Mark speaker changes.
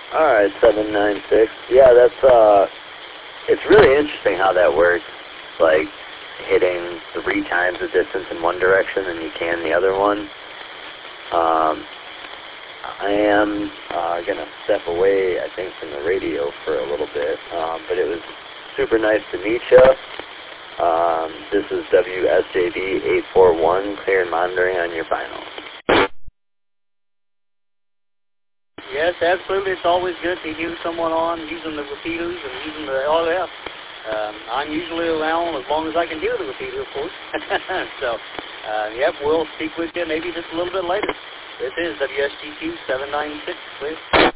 Speaker 1: All right, 796. Yeah, that's, it's really interesting how that works. Like, hitting 3 times the distance in one direction than you can the other one. I am going to step away, I think, from the radio for a little bit, but it was super nice to meet you. This is WSJD 841, clear and monitoring on your final.
Speaker 2: Yes, absolutely. It's always good to hear someone on using the repeaters and using the RF. I'm usually around as long as I can hear the repeater, of course. So, yep, we'll speak with you maybe just a little bit later. This is WSGQ 796, please.